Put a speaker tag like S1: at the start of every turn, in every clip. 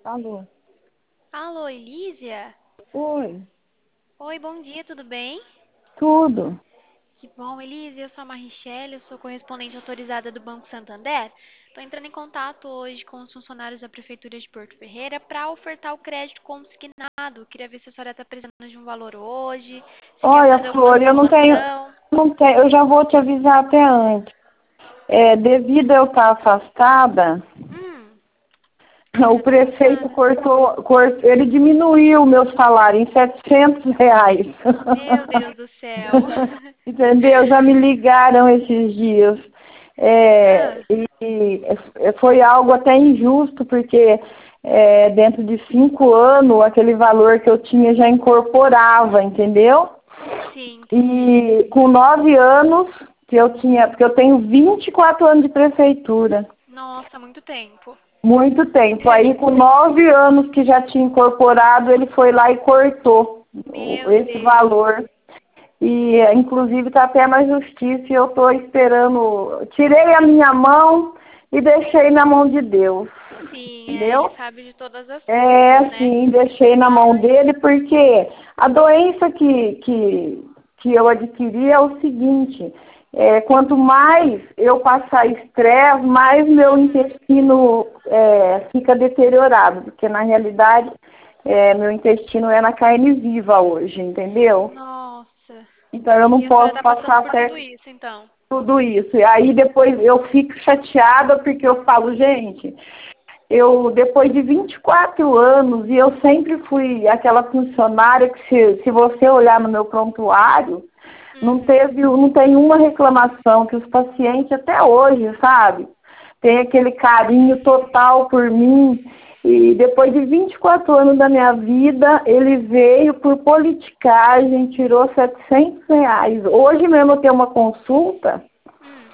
S1: Alô?
S2: Alô, Elísia?
S1: Oi,
S2: Oi, bom dia, tudo bem?
S1: tudo.
S2: Que bom, Elísia, eu sou a Marichelli, eu sou correspondente autorizada do Banco Santander. Estou entrando em contato hoje com os funcionários da Prefeitura de Porto Ferreira para ofertar o crédito consignado. Queria ver se a senhora está precisando de um valor hoje, se quer
S1: Olha,
S2: fazer alguma
S1: Flor, eu
S2: simulação.
S1: não tenho, eu já vou te avisar até antes. Devido a eu estar afastada,
S2: Hum,
S1: o
S2: tá
S1: prefeito
S2: descansada.
S1: cortou, ele diminuiu o meu salário em R$ 700.
S2: Meu Deus do céu.
S1: Entendeu? Já me ligaram esses dias.
S2: Ah,
S1: E foi algo até injusto, porque dentro de 5 anos, aquele valor que eu tinha já incorporava, entendeu?
S2: sim, entendi.
S1: E com 9 anos que eu tinha, porque eu tenho 24 anos de prefeitura,
S2: Nossa, muito tempo.
S1: muito tempo. Aí com 9 anos que já tinha incorporado, ele foi lá e cortou
S2: Meu
S1: esse
S2: Deus.
S1: valor. E inclusive está até na justiça e eu estou esperando. Tirei a minha mão e deixei na mão de Deus.
S2: Sim, ele
S1: Entendeu?
S2: sabe de todas as
S1: É,
S2: coisas, né?
S1: sim, deixei na mão dele, porque a doença que eu adquiri é o seguinte, quanto mais eu passar estresse, mais meu
S2: Uhum.
S1: intestino fica deteriorado, porque na realidade meu intestino é na carne viva hoje, entendeu?
S2: Nossa.
S1: Então eu não
S2: E a senhora
S1: posso
S2: tá passando
S1: passar
S2: por tudo isso, então?
S1: tudo isso. E aí depois eu fico chateada porque eu falo, gente, eu, depois de 24 anos, e eu sempre fui aquela funcionária que se você olhar no meu prontuário,
S2: Uhum.
S1: não tem uma reclamação, que os pacientes até hoje, sabe, tem aquele carinho total por mim. E depois de 24 anos da minha vida, ele veio por politicagem, tirou R$ 700. Hoje mesmo eu tenho uma consulta,
S2: Hum.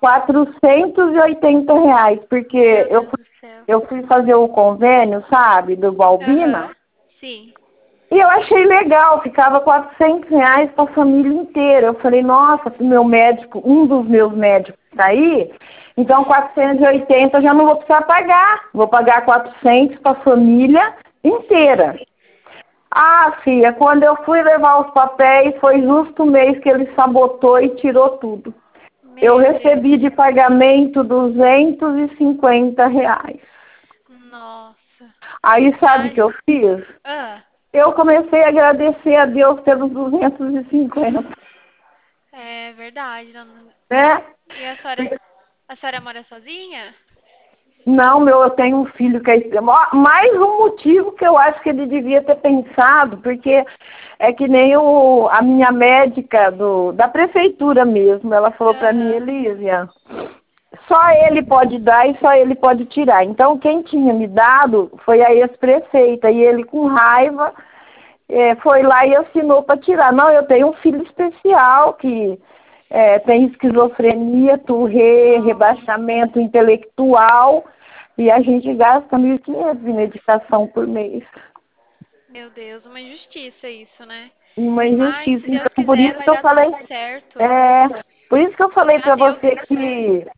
S1: R$ 480, porque
S2: Meu Deus do céu.
S1: eu fui fazer o convênio, sabe, do Balbina,
S2: Aham. Sim.
S1: e eu achei legal, ficava R$ 400 para a família inteira. Eu falei, nossa, se meu médico, um dos meus médicos tá aí, então
S2: Hum.
S1: 480 eu já não vou precisar pagar, vou pagar 400 para a família inteira. Ah, filha, quando eu fui levar os papéis, foi justo o mês que ele sabotou e tirou tudo. Eu
S2: Meu Deus.
S1: recebi de pagamento R$ 250.
S2: Nossa.
S1: Aí sabe o
S2: Mas,
S1: que eu fiz?
S2: ah,
S1: Eu comecei a agradecer a Deus pelos 250,
S2: é verdade.
S1: né?
S2: E a senhora mora sozinha?
S1: Não, eu tenho um filho que é mais um motivo que eu acho que ele devia ter pensado, porque é que nem a minha médica da prefeitura mesmo, ela falou para mim,
S2: Aham.
S1: Elísia, só ele pode dar e só ele pode tirar. Então, quem tinha me dado foi a ex-prefeita, e ele com raiva foi lá e assinou para tirar. Não, eu tenho um filho especial que tem esquizofrenia,
S2: Nossa.
S1: rebaixamento intelectual, e a gente gasta 1.500 de medicação por mês.
S2: Meu Deus, uma injustiça isso, né?
S1: Uma
S2: Mas,
S1: injustiça.
S2: se Deus
S1: Então, por
S2: quiser,
S1: isso
S2: vai
S1: que eu
S2: dar tudo
S1: falei,
S2: certo.
S1: é, por isso que eu falei
S2: Pra
S1: para
S2: Deus
S1: você
S2: tudo certo.
S1: que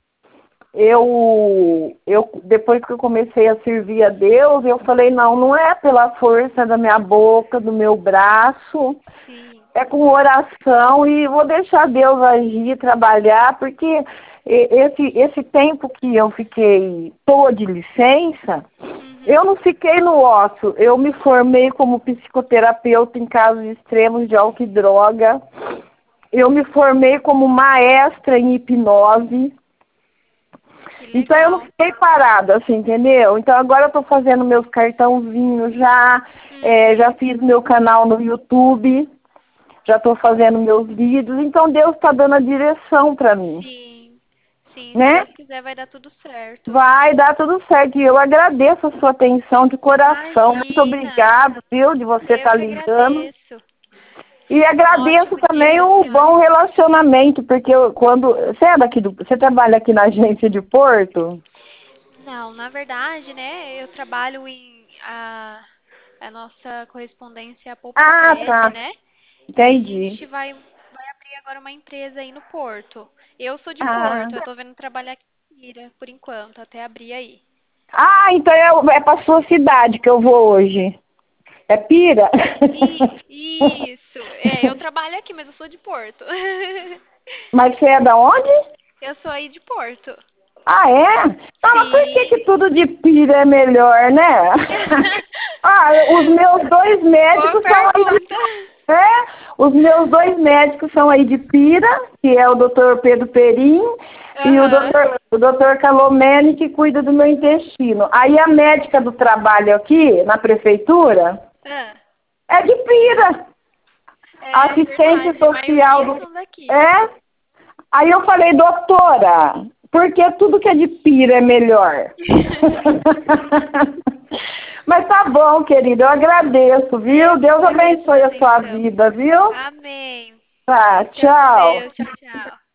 S1: depois que eu comecei a servir a Deus, eu falei, não, não é pela força da minha boca, do meu braço,
S2: Sim.
S1: é com oração e vou deixar Deus agir, trabalhar, porque esse tempo que eu fiquei toda de licença, eu
S2: Uhum.
S1: não fiquei no ócio, eu me formei como psicoterapeuta em casos extremos de álcool e droga, eu me formei como maestra em hipnose,
S2: Que
S1: então eu não
S2: legal.
S1: fiquei parada, assim, entendeu? Então agora eu estou fazendo meus cartãozinhos já, já
S2: Uhum.
S1: fiz meu canal no YouTube, já estou fazendo meus vídeos, então Deus está dando a direção para mim,
S2: Sim. Sim, se
S1: né?
S2: Deus quiser vai dar tudo certo.
S1: Vai dar tudo certo. E eu agradeço a sua atenção de coração. Muito
S2: Imagina.
S1: obrigado, viu, de você
S2: Eu
S1: estar
S2: que
S1: ligando.
S2: agradeço. Um
S1: E agradeço
S2: ótimo dia
S1: também
S2: pra
S1: o
S2: senhora.
S1: bom relacionamento, porque quando. Você é daqui você trabalha aqui na agência de Porto?
S2: Não, na verdade, né, eu trabalho a nossa correspondência é a Poupa
S1: Ah,
S2: Cred,
S1: tá.
S2: né? E a
S1: Entendi.
S2: gente vai abrir agora uma empresa aí no Porto. Eu sou de
S1: Ah,
S2: Porto, eu tô vendo trabalhar aqui em Mira, por enquanto, até abrir aí.
S1: Ah, então é pra sua cidade que eu vou hoje. É Pira?
S2: Isso. É, eu trabalho aqui, mas eu sou de Porto.
S1: Mas você é da onde?
S2: Eu sou aí de Porto.
S1: Ah, é? Ah, mas por que
S2: Sim.
S1: tudo de Pira é melhor, né? Ah, os meus dois
S2: Boa
S1: médicos são aí
S2: pergunta.
S1: os meus dois médicos são aí de Pira, que é o doutor Pedro Perim e
S2: Aham.
S1: o doutor Calomene, que cuida do meu intestino. Aí a médica do trabalho aqui, na prefeitura,
S2: Ah,
S1: é de Pira.
S2: é
S1: Assistente
S2: verdade. A
S1: social
S2: maioria
S1: do...
S2: são daqui.
S1: É? Aí eu falei, doutora, por que tudo que é de Pira é melhor? Mas tá bom, querido, eu agradeço,
S2: Eu
S1: viu?
S2: que
S1: Deus
S2: agradeço
S1: abençoe
S2: sua
S1: a sua
S2: atenção.
S1: vida, viu?
S2: Amém.
S1: Tá,
S2: Fica com
S1: tchau.
S2: Deus. Tchau, tchau.